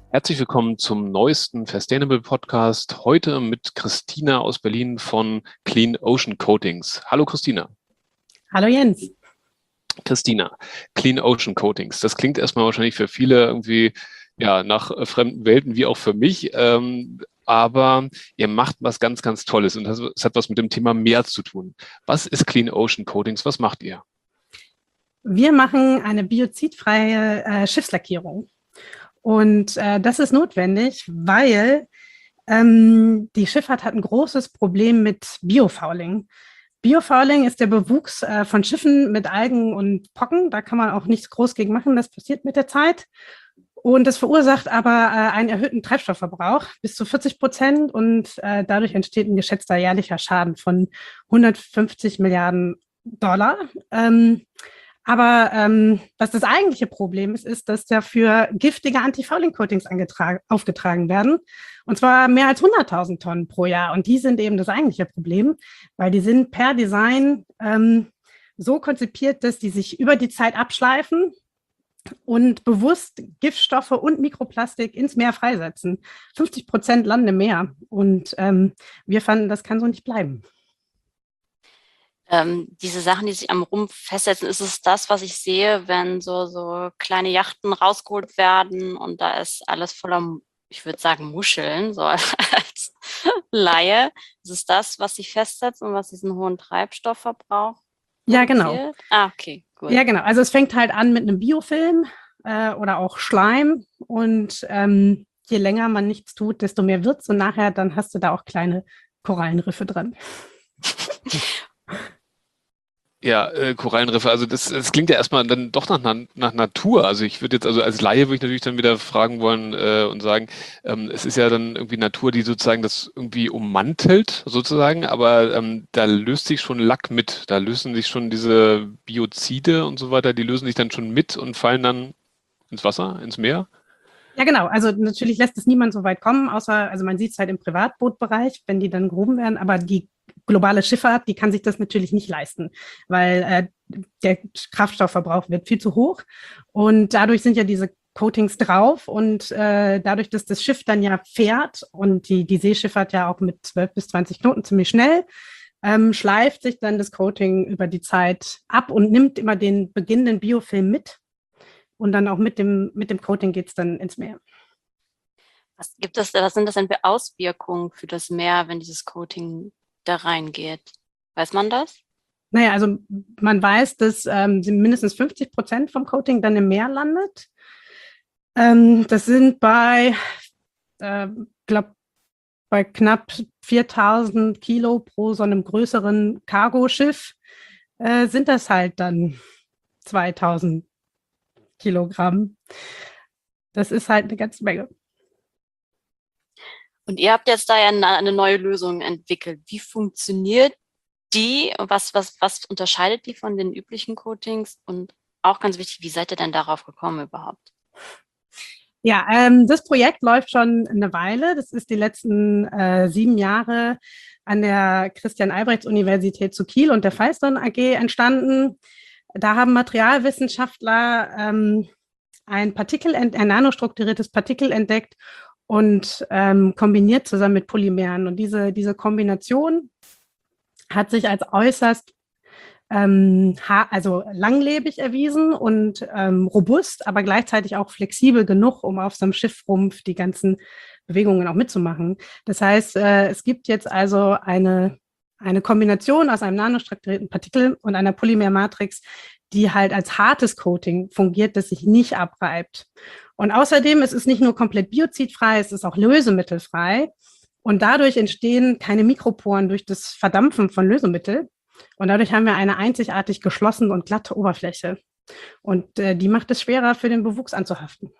Herzlich willkommen zum neuesten Sustainable Podcast. Heute mit Christina aus Berlin von Clean Ocean Coatings. Hallo Christina. Hallo Jens. Christina, Clean Ocean Coatings. Das klingt erstmal wahrscheinlich für viele irgendwie nach fremden Welten, wie auch für mich. Aber ihr macht was ganz, ganz Tolles und es hat was mit dem Thema Meer zu tun. Was ist Clean Ocean Coatings? Was macht ihr? Wir machen eine biozidfreie Schiffslackierung. Und das ist notwendig, weil die Schifffahrt hat ein großes Problem mit Biofouling. Biofouling ist der Bewuchs von Schiffen mit Algen und Pocken. Da kann man auch nichts groß gegen machen. Das passiert mit der Zeit. Und das verursacht aber einen erhöhten Treibstoffverbrauch bis zu 40%. Und dadurch entsteht ein geschätzter jährlicher Schaden von 150 Milliarden Dollar. Aber was das eigentliche Problem ist, ist, dass dafür giftige Anti-Fouling-Coatings aufgetragen werden. Und zwar mehr als 100.000 Tonnen pro Jahr. Und die sind eben das eigentliche Problem, weil die sind per Design so konzipiert, dass die sich über die Zeit abschleifen und bewusst Giftstoffe und Mikroplastik ins Meer freisetzen. 50% landen im Meer. Und wir fanden, das kann so nicht bleiben. Diese Sachen, die sich am Rumpf festsetzen, ist es das, was ich sehe, wenn so kleine Yachten rausgeholt werden und da ist alles voller, ich würde sagen, Muscheln, so als Laie. Ist es das, was sich festsetzt und was diesen hohen Treibstoffverbrauch Ja, genau. Okay, gut. Ja, genau. Also es fängt halt an mit einem Biofilm oder auch Schleim und je länger man nichts tut, desto mehr wird's und nachher dann hast du da auch kleine Korallenriffe dran. Ja, Korallenriffe, also das klingt ja erstmal dann doch nach Natur. Also ich würde jetzt, also als Laie würde ich natürlich dann wieder fragen wollen und sagen, es ist ja dann irgendwie Natur, die sozusagen das irgendwie ummantelt, sozusagen, aber da löst sich schon Lack mit, da lösen sich schon diese Biozide und so weiter, die lösen sich dann schon mit und fallen dann ins Wasser, ins Meer. Ja, genau. Also natürlich lässt es niemand so weit kommen, außer, also man sieht es halt im Privatbootbereich, wenn die dann gehoben werden, aber die globale Schifffahrt, die kann sich das natürlich nicht leisten, weil der Kraftstoffverbrauch wird viel zu hoch und dadurch sind ja diese Coatings drauf und dadurch, dass das Schiff dann ja fährt und die Seeschifffahrt ja auch mit 12 bis 20 Knoten ziemlich schnell, schleift sich dann das Coating über die Zeit ab und nimmt immer den beginnenden Biofilm mit. Und dann auch mit dem Coating geht es dann ins Meer. Was sind das denn für Auswirkungen für das Meer, wenn dieses Coating da reingeht? Weiß man das? Naja, also man weiß, dass mindestens 50% vom Coating dann im Meer landet. Das sind bei knapp 4.000 Kilo pro so einem größeren Cargoschiff sind das halt dann 2.000 Kilogramm. Das ist halt eine ganze Menge. Und ihr habt jetzt da ja eine neue Lösung entwickelt. Wie funktioniert die? Was unterscheidet die von den üblichen Coatings? Und auch ganz wichtig, wie seid ihr denn darauf gekommen überhaupt? Ja, das Projekt läuft schon eine Weile. Das ist die letzten 7 Jahre an der Christian-Albrechts-Universität zu Kiel und der Firestone AG entstanden. Da haben Materialwissenschaftler ein nanostrukturiertes Partikel entdeckt und kombiniert zusammen mit Polymeren. Und diese Kombination hat sich als äußerst also langlebig erwiesen und robust, aber gleichzeitig auch flexibel genug, um auf so einem Schiffrumpf die ganzen Bewegungen auch mitzumachen. Das heißt, es gibt jetzt also eine Kombination aus einem nanostrukturierten Partikel und einer Polymermatrix, die halt als hartes Coating fungiert, das sich nicht abreibt. Und außerdem ist es nicht nur komplett biozidfrei, es ist auch lösemittelfrei. Und dadurch entstehen keine Mikroporen durch das Verdampfen von Lösemittel. Und dadurch haben wir eine einzigartig geschlossene und glatte Oberfläche. Und die macht es schwerer, für den Bewuchs anzuhaften.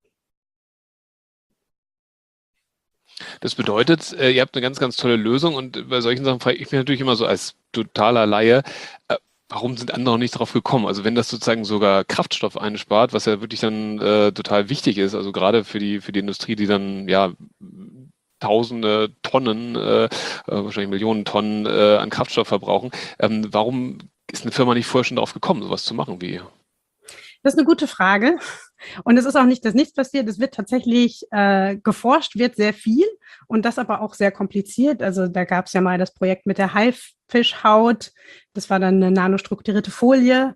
Das bedeutet, ihr habt eine ganz, ganz tolle Lösung und bei solchen Sachen frage ich mich natürlich immer so als totaler Laie, warum sind andere noch nicht drauf gekommen? Also wenn das sozusagen sogar Kraftstoff einspart, was ja wirklich dann total wichtig ist, also gerade für die Industrie, die dann ja Tausende Tonnen, wahrscheinlich Millionen Tonnen an Kraftstoff verbrauchen, warum ist eine Firma nicht vorher schon drauf gekommen, sowas zu machen wie ihr? Das ist eine gute Frage. Und es ist auch nicht, dass nichts passiert. Es wird tatsächlich geforscht, wird sehr viel und das aber auch sehr kompliziert. Also da gab es ja mal das Projekt mit der Haifischhaut. Das war dann eine nanostrukturierte Folie.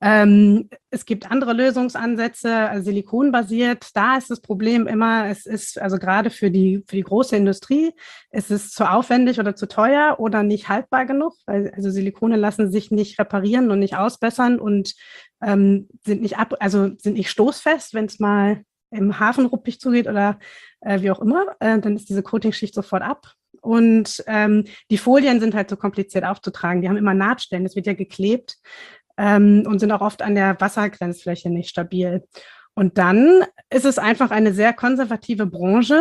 Es gibt andere Lösungsansätze, also silikonbasiert. Da ist das Problem immer, es ist also gerade für die große Industrie, es ist zu aufwendig oder zu teuer oder nicht haltbar genug, weil also Silikone lassen sich nicht reparieren und nicht ausbessern und sind nicht stoßfest, wenn es mal im Hafen ruppig zugeht oder wie auch immer, dann ist diese Coatingschicht sofort ab. Und die Folien sind halt so kompliziert aufzutragen. Die haben immer Nahtstellen, es wird ja geklebt und sind auch oft an der Wassergrenzfläche nicht stabil. Und dann ist es einfach eine sehr konservative Branche,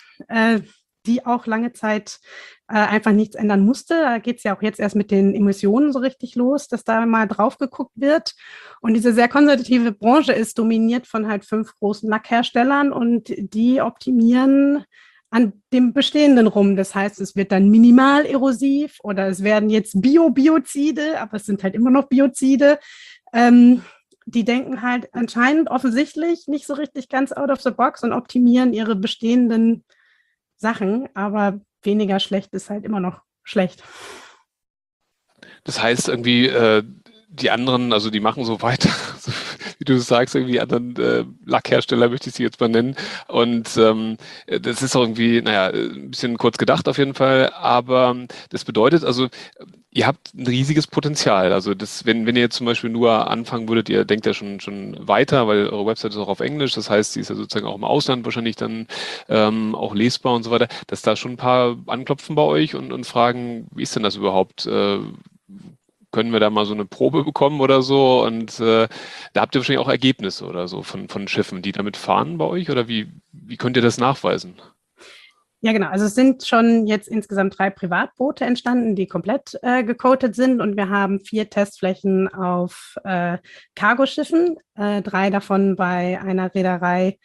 die auch lange Zeit einfach nichts ändern musste. Da geht es ja auch jetzt erst mit den Emissionen so richtig los, dass da mal drauf geguckt wird. Und diese sehr konservative Branche ist dominiert von halt 5 großen Lackherstellern und die optimieren an dem Bestehenden rum. Das heißt, es wird dann minimal erosiv oder es werden jetzt Biozide, aber es sind halt immer noch Biozide. Die denken halt anscheinend offensichtlich nicht so richtig ganz out of the box und optimieren ihre bestehenden Sachen, aber weniger schlecht ist halt immer noch schlecht. Das heißt irgendwie, die anderen, also die machen so weiter, so, wie du sagst, irgendwie anderen Lackhersteller möchte ich sie jetzt mal nennen. Und das ist auch irgendwie, naja, ein bisschen kurz gedacht auf jeden Fall, aber das bedeutet also, ihr habt ein riesiges Potenzial. Also das, wenn ihr jetzt zum Beispiel nur anfangen würdet, ihr denkt ja schon weiter, weil eure Website ist auch auf Englisch, das heißt, sie ist ja sozusagen auch im Ausland wahrscheinlich dann auch lesbar und so weiter, dass da schon ein paar anklopfen bei euch und fragen, wie ist denn das überhaupt? Können wir da mal so eine Probe bekommen oder so? Und da habt ihr wahrscheinlich auch Ergebnisse oder so von Schiffen, die damit fahren bei euch? Oder wie könnt ihr das nachweisen? Ja, genau. Also es sind schon jetzt insgesamt 3 Privatboote entstanden, die komplett gecoatet sind. Und wir haben 4 Testflächen auf Cargoschiffen, 3 davon bei einer Reederei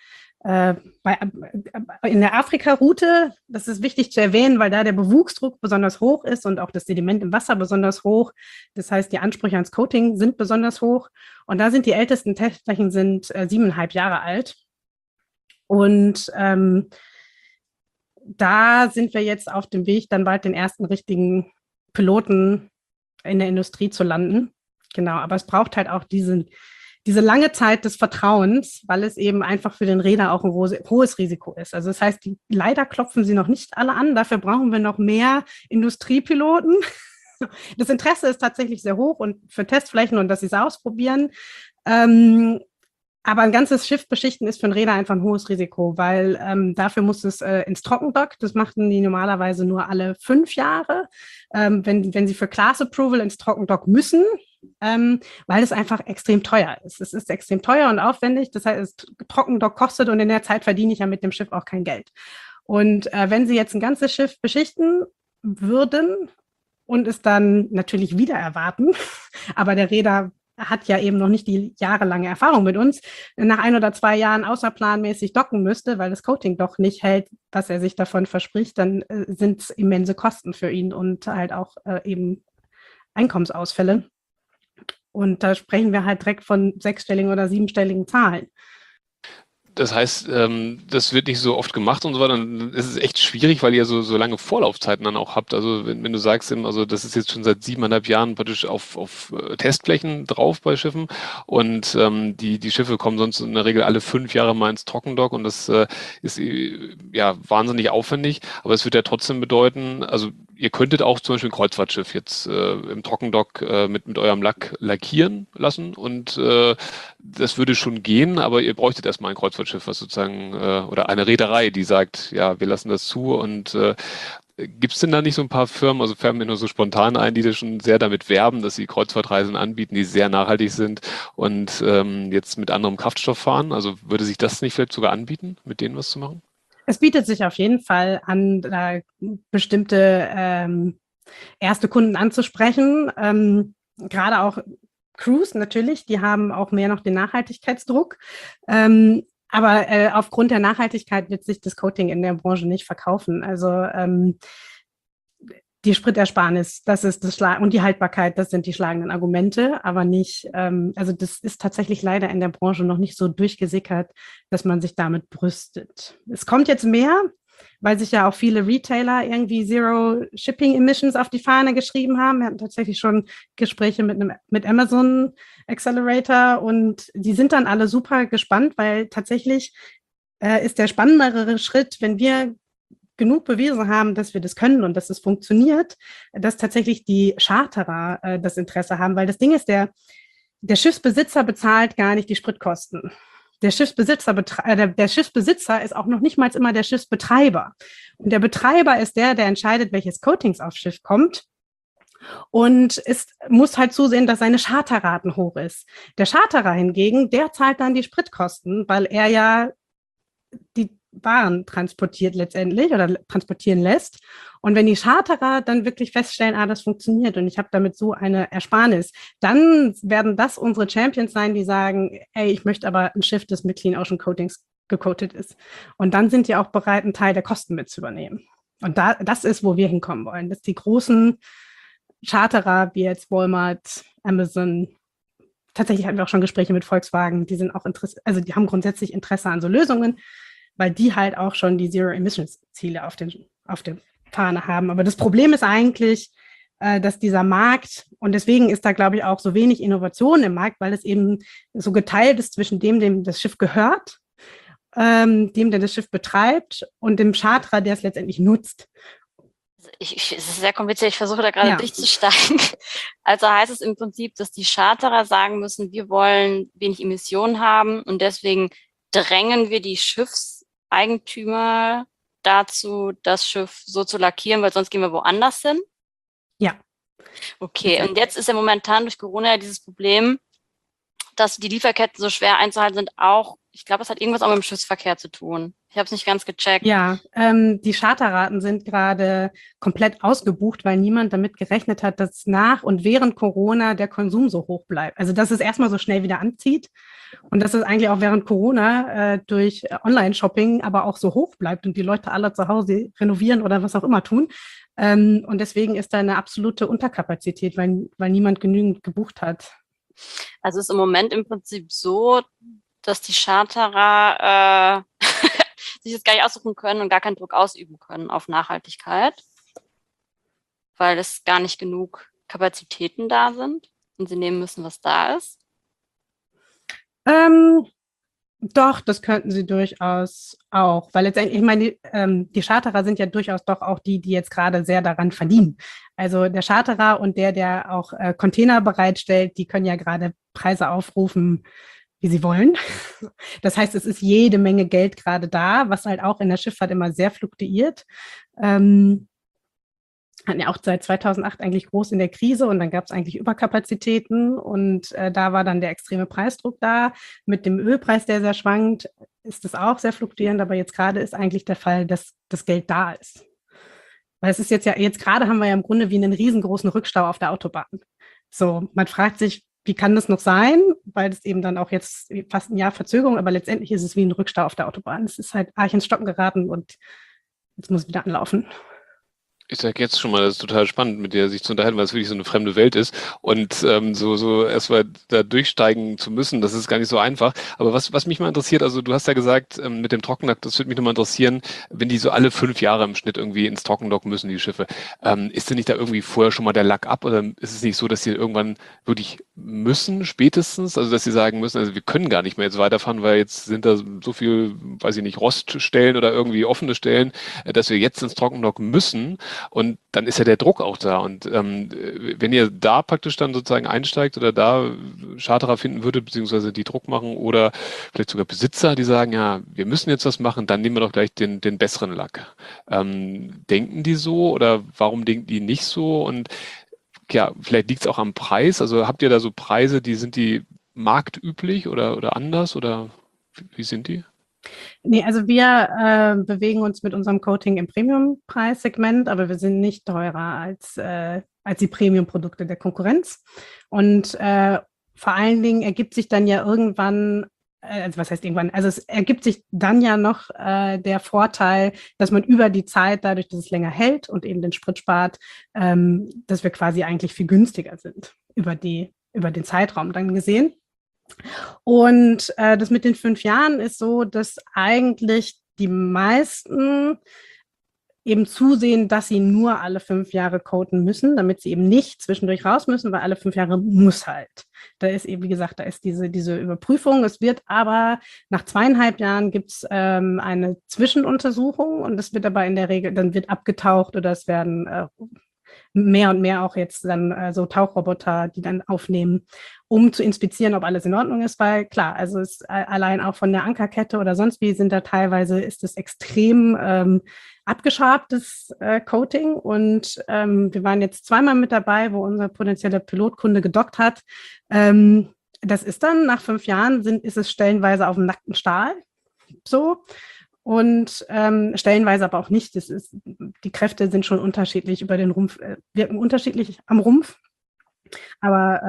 in der Afrika-Route. Das ist wichtig zu erwähnen, weil da der Bewuchsdruck besonders hoch ist und auch das Sediment im Wasser besonders hoch. Das heißt, die Ansprüche ans Coating sind besonders hoch. Und da sind die ältesten Testflächen 7,5 Jahre alt. Und da sind wir jetzt auf dem Weg, dann bald den ersten richtigen Piloten in der Industrie zu landen. Genau, aber es braucht halt auch diese lange Zeit des Vertrauens, weil es eben einfach für den Reeder auch ein hohes Risiko ist. Also das heißt, leider klopfen sie noch nicht alle an. Dafür brauchen wir noch mehr Industriepiloten. Das Interesse ist tatsächlich sehr hoch und für Testflächen und dass sie es ausprobieren. Aber ein ganzes Schiff beschichten ist für einen Reeder einfach ein hohes Risiko, weil dafür muss es ins Trockendock. Das machten die normalerweise nur alle 5 Jahre, wenn sie für Class Approval ins Trockendock müssen, weil es einfach extrem teuer ist. Es ist extrem teuer und aufwendig. Das heißt, Trockendock kostet und in der Zeit verdiene ich ja mit dem Schiff auch kein Geld. Und wenn sie jetzt ein ganzes Schiff beschichten würden und es dann natürlich wieder erwarten, aber der Reeder hat ja eben noch nicht die jahrelange Erfahrung mit uns, nach 1 oder 2 Jahren außerplanmäßig docken müsste, weil das Coating doch nicht hält, was er sich davon verspricht, dann sind es immense Kosten für ihn und halt auch eben Einkommensausfälle. Und da sprechen wir halt direkt von 6-stelligen oder 7-stelligen Zahlen. Das heißt, das wird nicht so oft gemacht und so weiter. Dann ist es echt schwierig, weil ihr so lange Vorlaufzeiten dann auch habt. Also wenn du sagst, also das ist jetzt schon seit 7,5 Jahren praktisch auf Testflächen drauf bei Schiffen und die Schiffe kommen sonst in der Regel alle 5 Jahre mal ins Trockendock und das ist ja wahnsinnig aufwendig. Aber es wird ja trotzdem bedeuten, also ihr könntet auch zum Beispiel ein Kreuzfahrtschiff jetzt im Trockendock mit eurem Lack lackieren lassen und das würde schon gehen, aber ihr bräuchtet erstmal ein Kreuzfahrtschiff, was sozusagen, oder eine Reederei, die sagt, ja, wir lassen das zu und gibt es denn da nicht so ein paar Firmen, also fällt mir nur so spontan ein, die da schon sehr damit werben, dass sie Kreuzfahrtreisen anbieten, die sehr nachhaltig sind und jetzt mit anderem Kraftstoff fahren? Also würde sich das nicht vielleicht sogar anbieten, mit denen was zu machen? Es bietet sich auf jeden Fall an, bestimmte erste Kunden anzusprechen. Gerade auch Cruise natürlich, die haben auch mehr noch den Nachhaltigkeitsdruck. Aber aufgrund der Nachhaltigkeit wird sich das Coating in der Branche nicht verkaufen. Also Die Spritersparnis, das ist und die Haltbarkeit, das sind die schlagenden Argumente, aber nicht, also das ist tatsächlich leider in der Branche noch nicht so durchgesickert, dass man sich damit brüstet. Es kommt jetzt mehr, weil sich ja auch viele Retailer irgendwie Zero Shipping Emissions auf die Fahne geschrieben haben. Wir hatten tatsächlich schon Gespräche mit Amazon Accelerator und die sind dann alle super gespannt, weil tatsächlich ist der spannendere Schritt, wenn wir genug bewiesen haben, dass wir das können und dass es funktioniert, dass tatsächlich die Charterer das Interesse haben, weil das Ding ist, der Schiffsbesitzer bezahlt gar nicht die Spritkosten. Der Schiffsbesitzer ist auch noch nicht mal immer der Schiffsbetreiber. Und der Betreiber ist der entscheidet, welches Coatings aufs Schiff kommt. Und muss halt zusehen, dass seine Charterraten hoch ist. Der Charterer hingegen, der zahlt dann die Spritkosten, weil er ja die Waren transportiert letztendlich oder transportieren lässt. Und wenn die Charterer dann wirklich feststellen, das funktioniert und ich habe damit so eine Ersparnis, dann werden das unsere Champions sein, die sagen, ey, ich möchte aber ein Schiff, das mit Clean Ocean Coatings gecoatet ist. Und dann sind die auch bereit, einen Teil der Kosten mit zu übernehmen. Und das ist, wo wir hinkommen wollen, dass die großen Charterer wie jetzt Walmart, Amazon, tatsächlich hatten wir auch schon Gespräche mit Volkswagen, die sind auch also die haben grundsätzlich Interesse an so Lösungen, weil die halt auch schon die Zero-Emissions-Ziele auf der Fahne haben. Aber das Problem ist eigentlich, dass dieser Markt, und deswegen ist da, glaube ich, auch so wenig Innovation im Markt, weil es eben so geteilt ist zwischen dem das Schiff gehört, dem, der das Schiff betreibt, und dem Charterer, der es letztendlich nutzt. Es ist sehr kompliziert, ich versuche da gerade durchzusteigen. Also heißt es im Prinzip, dass die Charterer sagen müssen, wir wollen wenig Emissionen haben und deswegen drängen wir die Schiffseigentümer dazu, das Schiff so zu lackieren, weil sonst gehen wir woanders hin? Ja. Okay, und jetzt ist ja momentan durch Corona dieses Problem, dass die Lieferketten so schwer einzuhalten sind, auch, ich glaube, es hat irgendwas auch mit dem Schiffsverkehr zu tun. Ich habe es nicht ganz gecheckt. Ja, die Charterraten sind gerade komplett ausgebucht, weil niemand damit gerechnet hat, dass nach und während Corona der Konsum so hoch bleibt. Also dass es erstmal so schnell wieder anzieht und dass es eigentlich auch während Corona durch Online-Shopping aber auch so hoch bleibt und die Leute alle zu Hause renovieren oder was auch immer tun. Und deswegen ist da eine absolute Unterkapazität, weil niemand genügend gebucht hat. Also es ist im Moment im Prinzip so, dass die Charterer sich das gar nicht aussuchen können und gar keinen Druck ausüben können auf Nachhaltigkeit, weil es gar nicht genug Kapazitäten da sind und sie nehmen müssen, was da ist? Doch, das könnten sie durchaus auch, weil letztendlich, ich meine, die Charterer sind ja durchaus doch auch die jetzt gerade sehr daran verdienen. Also der Charterer und der auch Container bereitstellt, die können ja gerade Preise aufrufen, wie sie wollen. Das heißt, es ist jede Menge Geld gerade da, was halt auch in der Schifffahrt immer sehr fluktuiert. Hatten ja auch seit 2008 eigentlich groß in der Krise und dann gab es eigentlich Überkapazitäten und da war dann der extreme Preisdruck da. Mit dem Ölpreis, der sehr schwankt, ist es auch sehr fluktuierend, aber jetzt gerade ist eigentlich der Fall, dass das Geld da ist. Weil es ist jetzt gerade haben wir ja im Grunde wie einen riesengroßen Rückstau auf der Autobahn. So, man fragt sich, wie kann das noch sein? Weil es eben dann auch jetzt fast ein Jahr Verzögerung, aber letztendlich ist es wie ein Rückstau auf der Autobahn. Es ist halt arg ins Stocken geraten und jetzt muss es wieder anlaufen. Ich sage jetzt schon mal, das ist total spannend, mit dir sich zu unterhalten, weil es wirklich so eine fremde Welt ist und so erstmal da durchsteigen zu müssen, das ist gar nicht so einfach. Aber was mich mal interessiert, also du hast ja gesagt, mit dem Trockendock, das würde mich nochmal interessieren, wenn die so alle 5 Jahre im Schnitt irgendwie ins Trockendock müssen, die Schiffe, ist denn nicht da irgendwie vorher schon mal der Lack ab oder ist es nicht so, dass sie irgendwann wirklich müssen, spätestens, also dass sie sagen müssen, also wir können gar nicht mehr jetzt weiterfahren, weil jetzt sind da so viel, weiß ich nicht, Roststellen oder irgendwie offene Stellen, dass wir jetzt ins Trockendock müssen. Und dann ist ja der Druck auch da. Und wenn ihr da praktisch dann sozusagen einsteigt oder da Charterer finden würdet, beziehungsweise die Druck machen oder vielleicht sogar Besitzer, die sagen, ja, wir müssen jetzt was machen, dann nehmen wir doch gleich den besseren Lack. Denken die so oder warum denken die nicht so? Und ja, vielleicht liegt es auch am Preis. Also habt ihr da so Preise, sind die marktüblich oder anders oder wie sind die? Nee, also wir bewegen uns mit unserem Coating im Premium-Preissegment, aber wir sind nicht teurer als die Premium-Produkte der Konkurrenz. Und vor allen Dingen ergibt sich dann ja irgendwann also was heißt irgendwann, also es ergibt sich dann ja noch der Vorteil, dass man über die Zeit, dadurch, dass es länger hält und eben den Sprit spart, dass wir quasi eigentlich viel günstiger sind über den Zeitraum dann gesehen. Und das mit den 5 Jahren ist so, dass eigentlich die meisten eben zusehen, dass sie nur alle 5 Jahre coden müssen, damit sie eben nicht zwischendurch raus müssen, weil alle 5 Jahre muss halt. Da ist eben, wie gesagt, da ist diese Überprüfung. Es wird aber nach 2,5 Jahren gibt es eine Zwischenuntersuchung und es wird aber in der Regel, dann wird abgetaucht oder es werden mehr und mehr auch jetzt dann so Tauchroboter, die dann aufnehmen, um zu inspizieren, ob alles in Ordnung ist, weil klar, also es allein auch von der Ankerkette oder sonst wie sind da teilweise, ist es extrem abgeschabtes Coating und wir waren jetzt 2-mal mit dabei, wo unser potenzieller Pilotkunde gedockt hat. Das ist dann nach 5 Jahren ist es stellenweise auf dem nackten Stahl so. Und stellenweise aber auch nicht. Die Kräfte sind schon unterschiedlich über den Rumpf, wirken unterschiedlich am Rumpf. Aber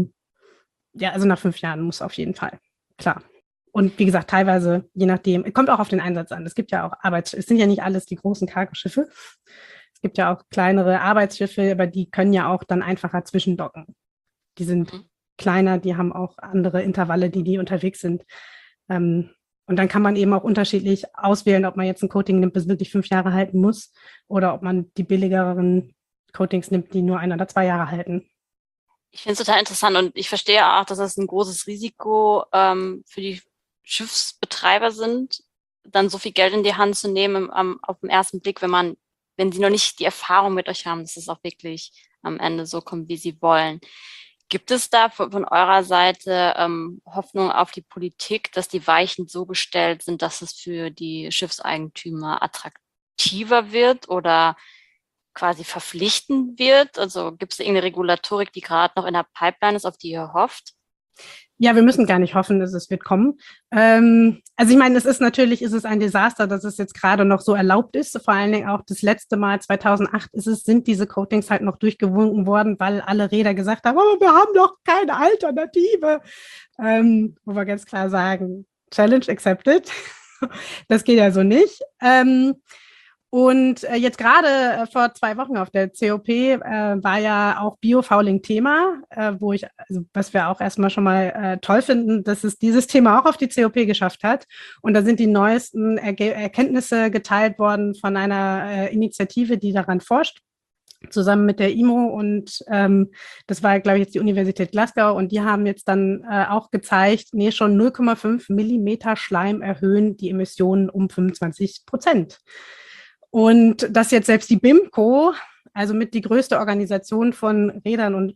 ja, also nach 5 Jahren muss auf jeden Fall, klar. Und wie gesagt, teilweise, je nachdem, kommt auch auf den Einsatz an. Es gibt ja auch es sind ja nicht alles die großen Cargo-Schiffe. Es gibt ja auch kleinere Arbeitsschiffe, aber die können ja auch dann einfacher zwischendocken. Die sind kleiner, die haben auch andere Intervalle, die unterwegs sind. Und dann kann man eben auch unterschiedlich auswählen, ob man jetzt ein Coating nimmt, das wirklich 5 Jahre halten muss, oder ob man die billigeren Coatings nimmt, die nur 1 oder 2 Jahre halten. Ich finde es total interessant und ich verstehe auch, dass das ein großes Risiko für die Schiffsbetreiber sind, dann so viel Geld in die Hand zu nehmen auf den ersten Blick, wenn sie noch nicht die Erfahrung mit euch haben, dass es auch wirklich am Ende so kommt, wie sie wollen. Gibt es da von eurer Seite Hoffnung auf die Politik, dass die Weichen so gestellt sind, dass es für die Schiffseigentümer attraktiver wird oder quasi verpflichtend wird? Also gibt es irgendeine Regulatorik, die gerade noch in der Pipeline ist, auf die ihr hofft? Ja, wir müssen gar nicht hoffen, dass es wird kommen. Also ich meine, ist es ein Desaster, dass es jetzt gerade noch so erlaubt ist. Vor allen Dingen auch das letzte Mal, 2008, sind diese Coatings halt noch durchgewunken worden, weil alle Räder gesagt haben, oh, wir haben doch keine Alternative. Wo wir ganz klar sagen, Challenge accepted. Das geht ja so nicht. Und jetzt gerade vor 2 Wochen auf der COP war ja auch Biofouling Thema, was wir auch erstmal schon mal toll finden, dass es dieses Thema auch auf die COP geschafft hat. Und da sind die neuesten Erkenntnisse geteilt worden von einer Initiative, die daran forscht, zusammen mit der IMO. Und das war, glaube ich, jetzt die Universität Glasgow. Und die haben jetzt dann auch gezeigt, schon 0,5 Millimeter Schleim erhöhen die Emissionen um 25%. Und dass jetzt selbst die BIMCO, also mit die größte Organisation von Rädern und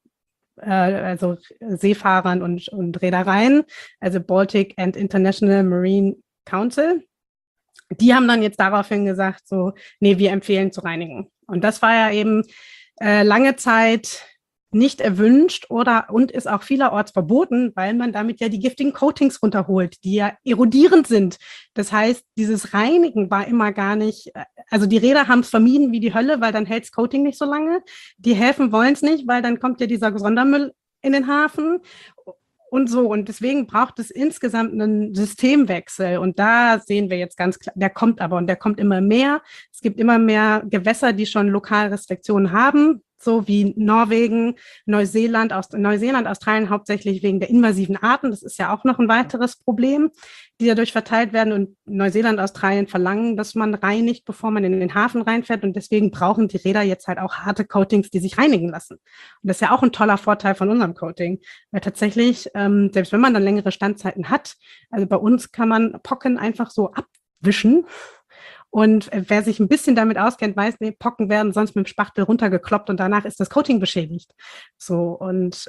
also Seefahrern und Reedereien, also Baltic and International Marine Council, die haben dann jetzt daraufhin gesagt, so, nee, wir empfehlen zu reinigen. Und das war ja eben lange Zeit nicht erwünscht und ist auch vielerorts verboten, weil man damit ja die giftigen Coatings runterholt, die ja erodierend sind. Das heißt, dieses Reinigen war immer gar nicht, also die Räder haben es vermieden wie die Hölle, weil dann hält das Coating nicht so lange. Die Häfen wollen es nicht, weil dann kommt ja dieser Sondermüll in den Hafen und so. Und deswegen braucht es insgesamt einen Systemwechsel. Und da sehen wir jetzt ganz klar, der kommt aber und der kommt immer mehr. Es gibt immer mehr Gewässer, die schon Lokalrestriktionen haben, so wie Norwegen, Neuseeland, Australien hauptsächlich wegen der invasiven Arten. Das ist ja auch noch ein weiteres Problem, die dadurch verteilt werden. Und Neuseeland, Australien verlangen, dass man reinigt, bevor man in den Hafen reinfährt. Und deswegen brauchen die Räder jetzt halt auch harte Coatings, die sich reinigen lassen. Und das ist ja auch ein toller Vorteil von unserem Coating. Weil tatsächlich, selbst wenn man dann längere Standzeiten hat, also bei uns kann man Pocken einfach so abwischen. Und wer sich ein bisschen damit auskennt, weiß, nee, Pocken werden sonst mit dem Spachtel runtergekloppt und danach ist das Coating beschädigt. So, und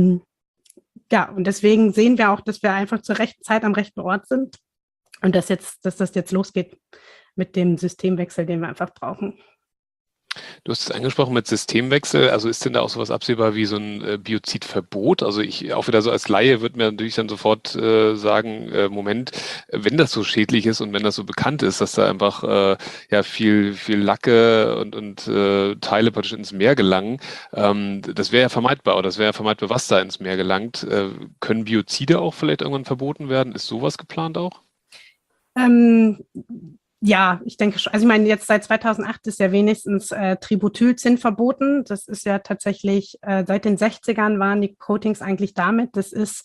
ja, und deswegen sehen wir auch, dass wir einfach zur rechten Zeit am rechten Ort sind und dass das jetzt losgeht mit dem Systemwechsel, den wir einfach brauchen. Du hast es angesprochen mit Systemwechsel. Also ist denn da auch sowas absehbar wie so ein Biozidverbot? Also ich auch wieder so als Laie würde mir natürlich dann sofort sagen, Moment, wenn das so schädlich ist und wenn das so bekannt ist, dass da einfach ja viel Lacke und Teile praktisch ins Meer gelangen, das wäre ja vermeidbar oder das wäre ja vermeidbar, was da ins Meer gelangt. Können Biozide auch vielleicht irgendwann verboten werden? Ist sowas geplant auch? Ähm, ja, ich denke schon. Also ich meine, jetzt seit 2008 ist ja wenigstens Tributylzin verboten. Das ist ja tatsächlich, seit den 60ern waren die Coatings eigentlich damit.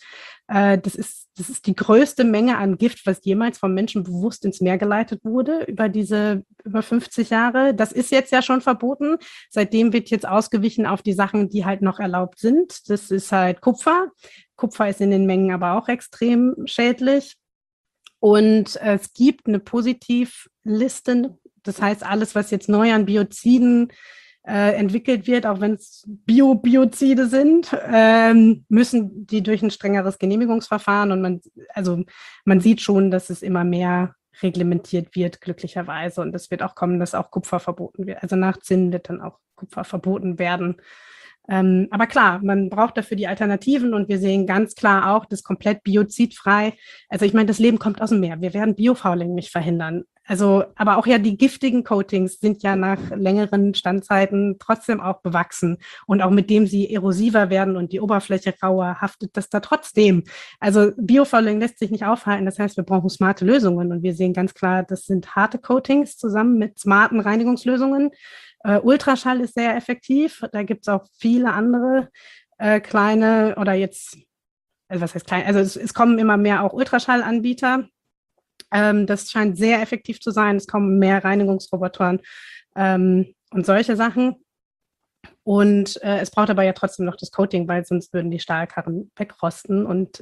Das ist die größte Menge an Gift, was jemals vom Menschen bewusst ins Meer geleitet wurde über 50 Jahre. Das ist jetzt ja schon verboten. Seitdem wird jetzt ausgewichen auf die Sachen, die halt noch erlaubt sind. Das ist halt Kupfer. Kupfer ist in den Mengen aber auch extrem schädlich. Und es gibt eine Positivliste, das heißt, alles, was jetzt neu an Bioziden entwickelt wird, auch wenn es Biozide sind, müssen die durch ein strengeres Genehmigungsverfahren und man sieht schon, dass es immer mehr reglementiert wird, glücklicherweise. Und es wird auch kommen, dass auch Kupfer verboten wird. Also nach Zinn wird dann auch Kupfer verboten werden. Aber klar, man braucht dafür die Alternativen und wir sehen ganz klar auch, das komplett biozidfrei. Also ich meine, das Leben kommt aus dem Meer. Wir werden Biofouling nicht verhindern. Also, aber auch ja die giftigen Coatings sind ja nach längeren Standzeiten trotzdem auch bewachsen. Und auch mit dem sie erosiver werden und die Oberfläche rauer, haftet das da trotzdem. Also Biofouling lässt sich nicht aufhalten. Das heißt, wir brauchen smarte Lösungen. Und wir sehen ganz klar, das sind harte Coatings zusammen mit smarten Reinigungslösungen. Ultraschall ist sehr effektiv. Da gibt es auch viele andere kleine oder jetzt, also was heißt klein, also es kommen immer mehr auch Ultraschallanbieter. Das scheint sehr effektiv zu sein. Es kommen mehr Reinigungsrobotoren und solche Sachen. Und es braucht aber ja trotzdem noch das Coating, weil sonst würden die Stahlkarren wegrosten. Und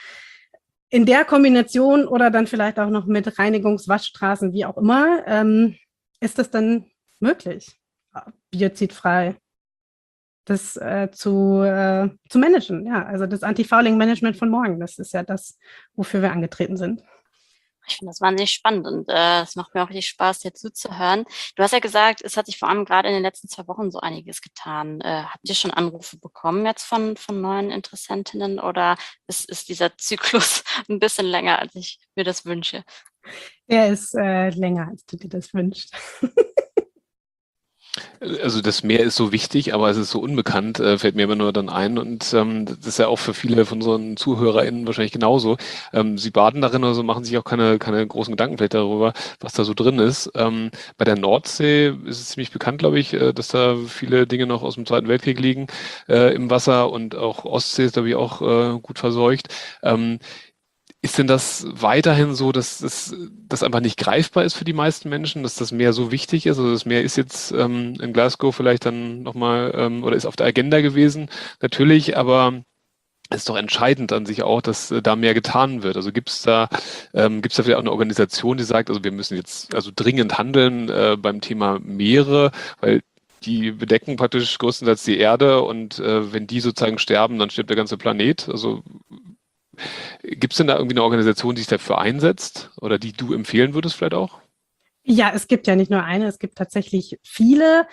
in der Kombination oder dann vielleicht auch noch mit Reinigungswaschstraßen, wie auch immer, ist das dann möglich, biozidfrei das zu managen. Ja, also das Anti-Fouling-Management von morgen, das ist ja das, wofür wir angetreten sind. Ich finde das wahnsinnig spannend und es macht mir auch richtig Spaß, dir zuzuhören. Du hast ja gesagt, es hat sich vor allem gerade in den letzten 2 Wochen so einiges getan. Habt ihr schon Anrufe bekommen jetzt von neuen Interessentinnen oder ist dieser Zyklus ein bisschen länger, als ich mir das wünsche? Er ist länger, als du dir das wünschst. Also das Meer ist so wichtig, aber es ist so unbekannt, fällt mir immer nur dann ein. Und das ist ja auch für viele von unseren ZuhörerInnen wahrscheinlich genauso. Sie baden darin oder so, machen sich auch keine großen Gedanken vielleicht darüber, was da so drin ist. Bei der Nordsee ist es ziemlich bekannt, glaube ich, dass da viele Dinge noch aus dem Zweiten Weltkrieg liegen im Wasser und auch Ostsee ist, glaube ich, auch gut verseucht. Ist denn das weiterhin so, dass das einfach nicht greifbar ist für die meisten Menschen, dass das Meer so wichtig ist? Also das Meer ist jetzt in Glasgow vielleicht dann nochmal oder ist auf der Agenda gewesen, natürlich, aber es ist doch entscheidend an sich auch, dass da mehr getan wird. Also gibt's da vielleicht auch eine Organisation, die sagt, also wir müssen jetzt also dringend handeln beim Thema Meere, weil die bedecken praktisch größtenteils die Erde und wenn die sozusagen sterben, dann stirbt der ganze Planet. Also gibt es denn da irgendwie eine Organisation, die sich dafür einsetzt oder die du empfehlen würdest vielleicht auch? Ja, es gibt ja nicht nur eine, es gibt tatsächlich viele.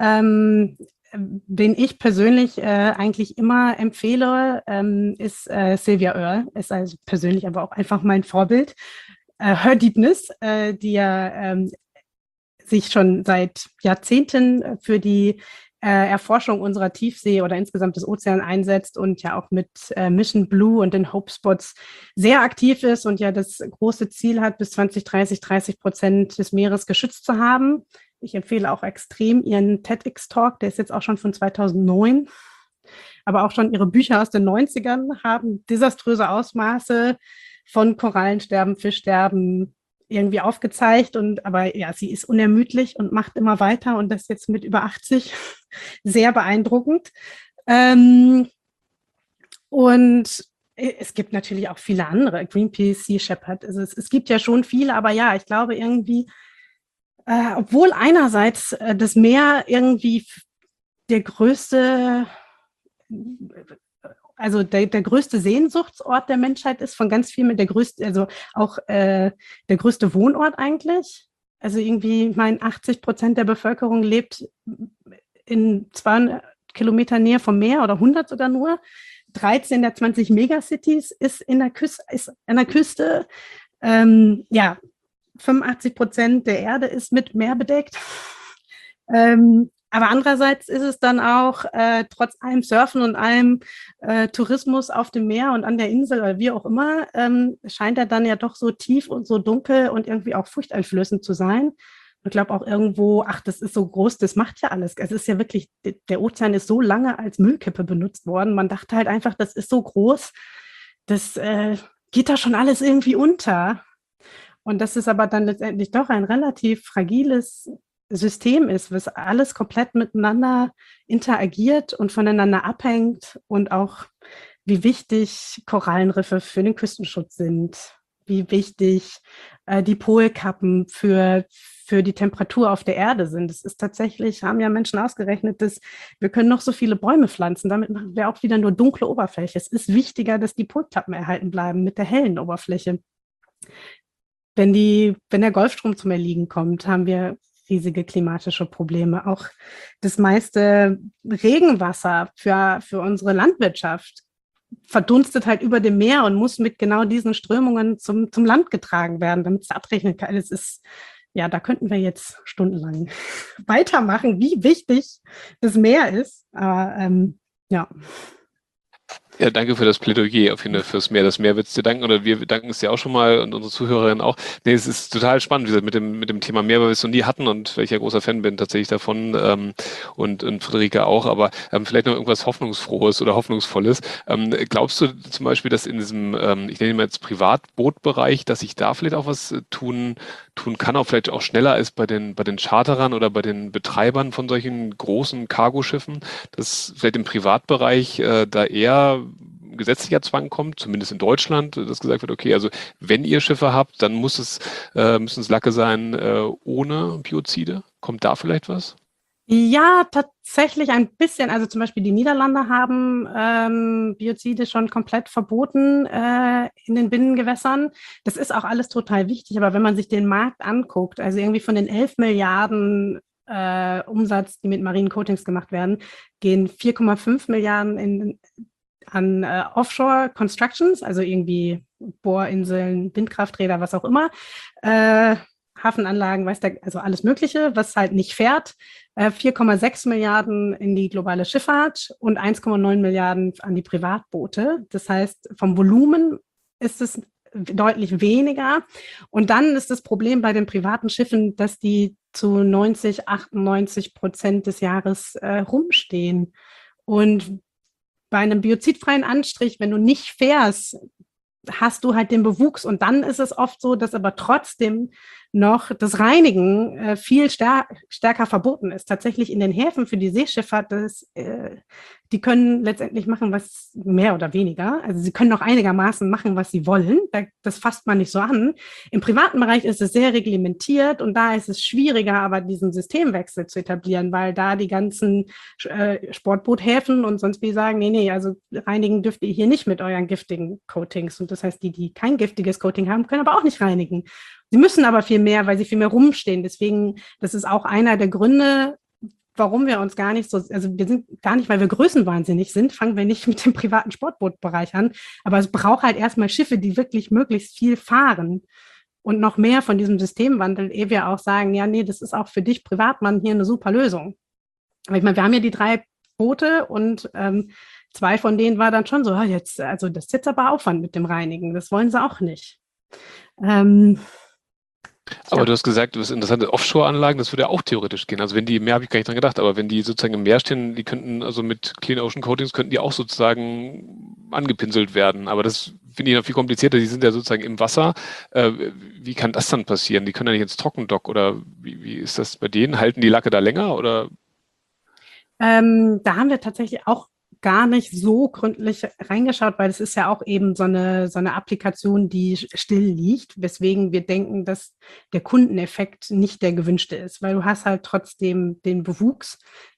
Den ich persönlich eigentlich immer empfehle, ist Sylvia Earle, ist also persönlich aber auch einfach mein Vorbild. Her Deepness, die ja sich schon seit Jahrzehnten für die Erforschung unserer Tiefsee oder insgesamt des Ozeans einsetzt und ja auch mit Mission Blue und den Hope Spots sehr aktiv ist und ja das große Ziel hat, bis 2030 30% des Meeres geschützt zu haben. Ich empfehle auch extrem ihren TEDx-Talk, der ist jetzt auch schon von 2009, aber auch schon ihre Bücher aus den 90ern haben desaströse Ausmaße von Korallensterben, Fischsterben irgendwie aufgezeigt aber ja, sie ist unermüdlich und macht immer weiter und das jetzt mit über 80 sehr beeindruckend. Und es gibt natürlich auch viele andere, Greenpeace, Sea Shepherd, also es gibt ja schon viele, aber ja, ich glaube irgendwie, obwohl einerseits das Meer irgendwie der größte also der größte Sehnsuchtsort der Menschheit ist von ganz vielen, der größte, also auch der größte Wohnort eigentlich. Also irgendwie, ich meine, 80% der Bevölkerung lebt in 200 Kilometer Nähe vom Meer oder 100 sogar nur. 13 der 20 Megacities ist an der Küste. Ja, 85% der Erde ist mit Meer bedeckt. Aber andererseits ist es dann auch trotz allem Surfen und allem Tourismus auf dem Meer und an der Insel oder wie auch immer, scheint er dann ja doch so tief und so dunkel und irgendwie auch furchteinflößend zu sein. Ich glaube auch irgendwo, ach, das ist so groß, das macht ja alles. Es ist ja wirklich, der Ozean ist so lange als Müllkippe benutzt worden. Man dachte halt einfach, das ist so groß, das geht da schon alles irgendwie unter. Und das ist aber dann letztendlich doch ein relativ fragiles System ist, was alles komplett miteinander interagiert und voneinander abhängt und auch wie wichtig Korallenriffe für den Küstenschutz sind, wie wichtig die Polkappen für die Temperatur auf der Erde sind. Es ist tatsächlich, haben ja Menschen ausgerechnet, dass wir können noch so viele Bäume pflanzen, damit machen wir auch wieder nur dunkle Oberfläche. Es ist wichtiger, dass die Polkappen erhalten bleiben mit der hellen Oberfläche. Wenn der Golfstrom zum Erliegen kommt, haben wir riesige klimatische Probleme. Auch das meiste Regenwasser für unsere Landwirtschaft verdunstet halt über dem Meer und muss mit genau diesen Strömungen zum Land getragen werden, damit es abrechnen kann. Es ist, ja, da könnten wir jetzt stundenlang weitermachen, wie wichtig das Meer ist. Aber ja. Ja, danke für das Plädoyer, auf jeden Fall fürs Meer. Das Meer wird es dir danken, oder wir danken es dir auch schon mal und unsere Zuhörerinnen auch. Nee, es ist total spannend, wie gesagt, mit dem Thema Meer, weil wir es noch nie hatten und weil ich ja großer Fan bin tatsächlich davon und Friederike auch, aber vielleicht noch irgendwas Hoffnungsfrohes oder Hoffnungsvolles. Glaubst du zum Beispiel, dass in diesem, ich nenne ihn mal jetzt Privatbootbereich, dass sich da vielleicht auch was tun kann, auch vielleicht auch schneller als bei den Charterern oder bei den Betreibern von solchen großen Cargoschiffen, dass vielleicht im Privatbereich da eher gesetzlicher Zwang kommt, zumindest in Deutschland, dass gesagt wird, okay, also wenn ihr Schiffe habt, dann müssen es Lacke sein ohne Biozide. Kommt da vielleicht was? Ja, tatsächlich ein bisschen. Also zum Beispiel die Niederlande haben Biozide schon komplett verboten in den Binnengewässern. Das ist auch alles total wichtig. Aber wenn man sich den Markt anguckt, also irgendwie von den 11 Milliarden Umsatz, die mit Marine Coatings gemacht werden, gehen 4,5 Milliarden an Offshore Constructions, also irgendwie Bohrinseln, Windkrafträder, was auch immer, Hafenanlagen, also alles Mögliche, was halt nicht fährt. 4,6 Milliarden in die globale Schifffahrt und 1,9 Milliarden an die Privatboote. Das heißt, vom Volumen ist es deutlich weniger. Und dann ist das Problem bei den privaten Schiffen, dass die zu 90-98% des Jahres rumstehen. Und bei einem biozidfreien Anstrich, wenn du nicht fährst, hast du halt den Bewuchs. Und dann ist es oft so, dass aber trotzdem noch das Reinigen viel stärker verboten ist. Tatsächlich in den Häfen für die Seeschifffahrt, die können letztendlich machen, was mehr oder weniger. Also sie können noch einigermaßen machen, was sie wollen. Das fasst man nicht so an. Im privaten Bereich ist es sehr reglementiert und da ist es schwieriger, aber diesen Systemwechsel zu etablieren, weil da die ganzen Sportboothäfen und sonst wie sagen, nee, also reinigen dürft ihr hier nicht mit euren giftigen Coatings. Und das heißt, die kein giftiges Coating haben, können aber auch nicht reinigen. Sie müssen aber viel mehr, weil sie viel mehr rumstehen. Deswegen, das ist auch einer der Gründe, warum wir uns gar nicht so, also wir sind gar nicht, weil wir größenwahnsinnig sind, fangen wir nicht mit dem privaten Sportbootbereich an. Aber es braucht halt erstmal Schiffe, die wirklich möglichst viel fahren und noch mehr von diesem Systemwandel, ehe wir auch sagen, ja, nee, das ist auch für dich Privatmann hier eine super Lösung. Aber ich meine, wir haben ja die 3 Boote und 2 von denen war dann schon so, jetzt, also das ist jetzt aber Aufwand mit dem Reinigen, das wollen sie auch nicht. Aber du hast gesagt, das interessante Offshore-Anlagen, das würde ja auch theoretisch gehen. Also wenn die im Meer, habe ich gar nicht dran gedacht, aber wenn die sozusagen im Meer stehen, die könnten, also mit Clean Ocean Coatings könnten die auch sozusagen angepinselt werden. Aber das finde ich noch viel komplizierter. Die sind ja sozusagen im Wasser. Wie kann das dann passieren? Die können ja nicht ins Trockendock oder wie ist das bei denen? Halten die Lacke da länger oder? Da haben wir tatsächlich auch gar nicht so gründlich reingeschaut, weil es ist ja auch eben so eine Applikation, die still liegt, weswegen wir denken, dass der Kundeneffekt nicht der gewünschte ist, weil du hast halt trotzdem den Bewuchs,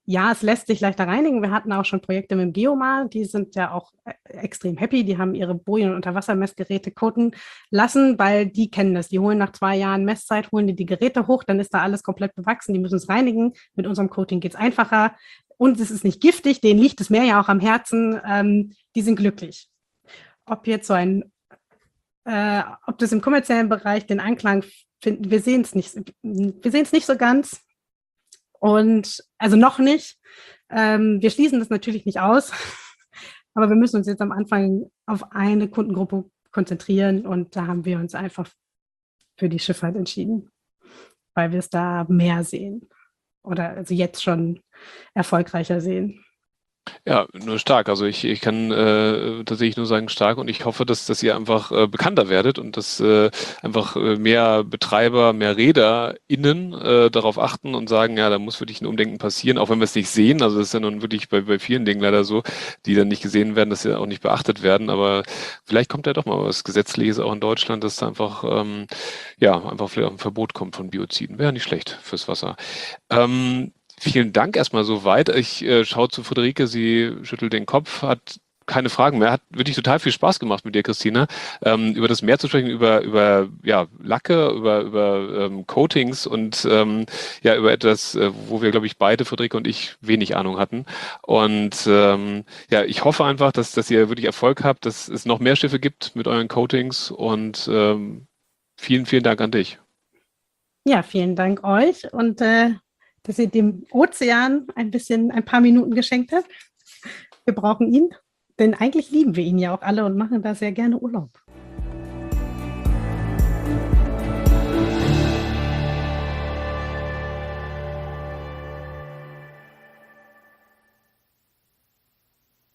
Ja, es lässt sich leichter reinigen. Wir hatten auch schon Projekte mit dem Geomar, die sind ja auch extrem happy. Die haben ihre Bojen- und Unterwassermessgeräte coaten lassen, weil die kennen das. Die holen nach 2 Jahren Messzeit, holen die Geräte hoch, dann ist da alles komplett bewachsen. Die müssen es reinigen. Mit unserem Coating geht es einfacher. Und es ist nicht giftig, denen liegt das Meer ja auch am Herzen. Die sind glücklich. Ob jetzt ob das im kommerziellen Bereich den Einklang finden, wir sehen es nicht so ganz. Und also noch nicht. Wir schließen das natürlich nicht aus, aber wir müssen uns jetzt am Anfang auf eine Kundengruppe konzentrieren und da haben wir uns einfach für die Schifffahrt entschieden, weil wir es da mehr sehen oder also jetzt schon erfolgreicher sehen. Ja, nur stark. Also ich kann tatsächlich nur sagen stark und ich hoffe, dass ihr einfach bekannter werdet und dass einfach mehr Betreiber, mehr RäderInnen darauf achten und sagen, ja, da muss wirklich ein Umdenken passieren, auch wenn wir es nicht sehen. Also das ist ja nun wirklich bei vielen Dingen leider so, die dann nicht gesehen werden, dass sie auch nicht beachtet werden. Aber vielleicht kommt ja doch mal was Gesetzliches auch in Deutschland, dass da einfach einfach vielleicht auch ein Verbot kommt von Bioziden. Wäre nicht schlecht fürs Wasser. Vielen Dank erstmal soweit. Ich schaue zu Friederike, sie schüttelt den Kopf, hat keine Fragen mehr. Hat wirklich total viel Spaß gemacht mit dir, Christina, über das Meer zu sprechen, über Lacke, über Coatings und über etwas, wo wir, glaube ich, beide, Friederike und ich, wenig Ahnung hatten. Und ich hoffe einfach, dass ihr wirklich Erfolg habt, dass es noch mehr Schiffe gibt mit euren Coatings und vielen, vielen Dank an dich. Ja, vielen Dank euch und dass ihr dem Ozean ein paar Minuten geschenkt habt. Wir brauchen ihn, denn eigentlich lieben wir ihn ja auch alle und machen da sehr gerne Urlaub.